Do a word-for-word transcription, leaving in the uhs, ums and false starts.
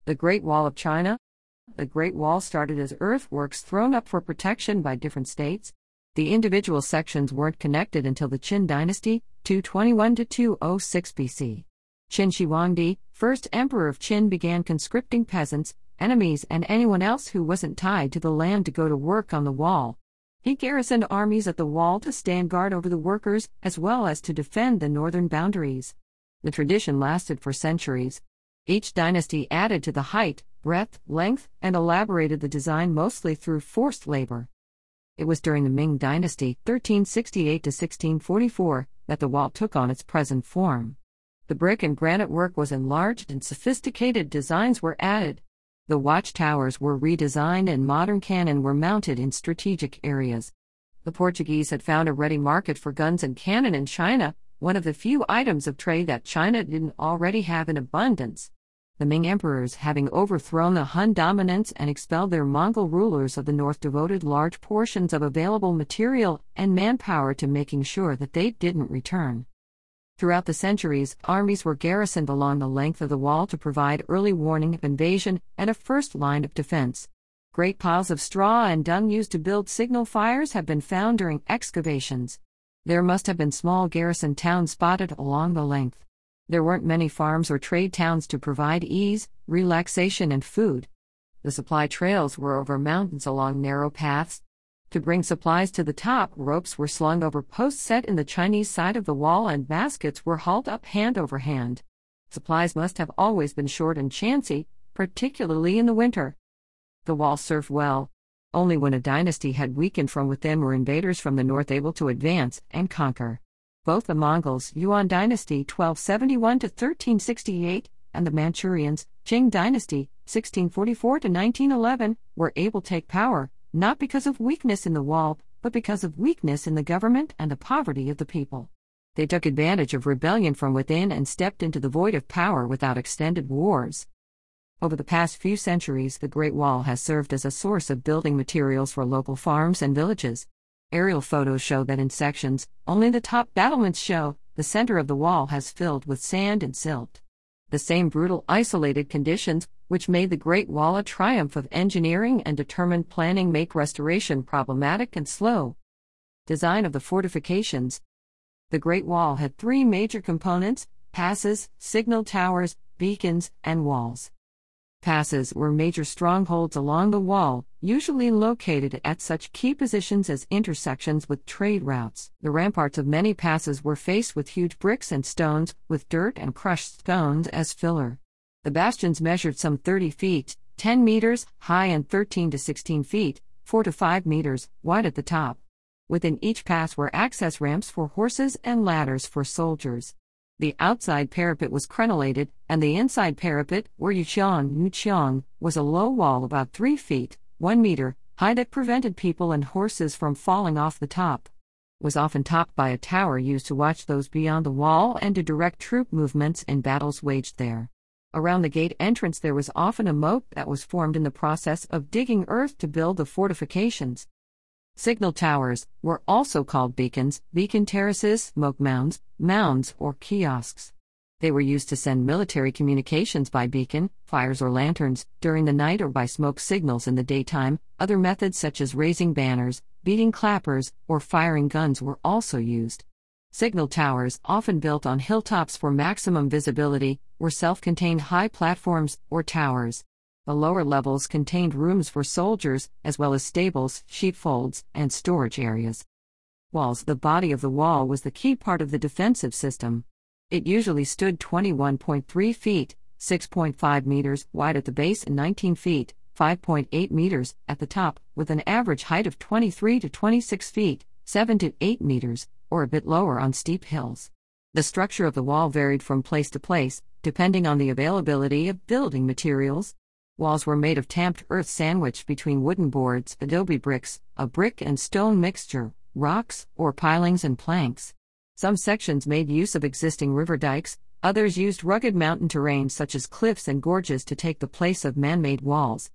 The Great Wall of China. The Great Wall started as earthworks thrown up for protection by different states. The individual sections weren't connected until the Qin dynasty, two twenty-one to two oh six B C. Qin Shi Huangdi, first emperor of Qin, began conscripting peasants, enemies, and anyone else who wasn't tied to the land to go to work on the wall. He garrisoned armies at the wall to stand guard over the workers, as well as to defend the northern boundaries. The tradition lasted for centuries. Each dynasty added to the height, breadth, length, and elaborated the design mostly through forced labor. It was during the Ming Dynasty, thirteen sixty-eight to sixteen forty-four, that the wall took on its present form. The brick and granite work was enlarged and sophisticated designs were added. The watchtowers were redesigned and modern cannon were mounted in strategic areas. The Portuguese had found a ready market for guns and cannon in China, one of the few items of trade that China didn't already have in abundance. The Ming emperors, having overthrown the Han dominance and expelled their Mongol rulers of the north, devoted large portions of available material and manpower to making sure that they didn't return. Throughout the centuries, armies were garrisoned along the length of the wall to provide early warning of invasion and a first line of defense. Great piles of straw and dung used to build signal fires have been found during excavations. There must have been small garrison towns spotted along the length. There weren't many farms or trade towns to provide ease, relaxation, and food. The supply trails were over mountains along narrow paths. To bring supplies to the top, ropes were slung over posts set in the Chinese side of the wall and baskets were hauled up hand over hand. Supplies must have always been short and chancy, particularly in the winter. The wall served well. Only when a dynasty had weakened from within were invaders from the north able to advance and conquer. Both the Mongols, Yuan dynasty twelve seventy-one to thirteen sixty-eight, and the Manchurians, Qing dynasty sixteen forty-four to nineteen eleven, were able to take power, not because of weakness in the wall, but because of weakness in the government and the poverty of the people. They took advantage of rebellion from within and stepped into the void of power without extended wars. Over the past few centuries, the Great Wall has served as a source of building materials for local farms and villages. Aerial photos show that in sections, only the top battlements show, the center of the wall has filled with sand and silt. The same brutal, isolated conditions, which made the Great Wall a triumph of engineering and determined planning, make restoration problematic and slow. Design of the fortifications. The Great Wall had three major components: passes, signal towers, beacons, and walls. Passes were major strongholds along the wall, usually located at such key positions as intersections with trade routes. The ramparts of many passes were faced with huge bricks and stones, with dirt and crushed stones as filler. The bastions measured some thirty feet, ten meters, high and thirteen to sixteen feet, four to five meters, wide at the top. Within each pass were access ramps for horses and ladders for soldiers. The outside parapet was crenellated, and the inside parapet, or yuqiang, yuqiang, was a low wall about three feet, one meter, high that prevented people and horses from falling off the top. It was often topped by a tower used to watch those beyond the wall and to direct troop movements in battles waged there. Around the gate entrance there was often a moat that was formed in the process of digging earth to build the fortifications. Signal towers were also called beacons, beacon terraces, smoke mounds, mounds, or kiosks. They were used to send military communications by beacon, fires or lanterns, during the night, or by smoke signals in the daytime. Other methods such as raising banners, beating clappers, or firing guns were also used. Signal towers, often built on hilltops for maximum visibility, were self-contained high platforms, or towers. The lower levels contained rooms for soldiers, as well as stables, sheepfolds, and storage areas. Walls. The body of the wall was the key part of the defensive system. It usually stood twenty-one point three feet, six point five meters, wide at the base and nineteen feet, five point eight meters, at the top, with an average height of twenty-three to twenty-six feet, seven to eight meters, or a bit lower on steep hills. The structure of the wall varied from place to place, depending on the availability of building materials. Walls were made of tamped earth sandwiched between wooden boards, adobe bricks, a brick and stone mixture, rocks, or pilings and planks. Some sections made use of existing river dikes, others used rugged mountain terrain such as cliffs and gorges to take the place of man-made walls.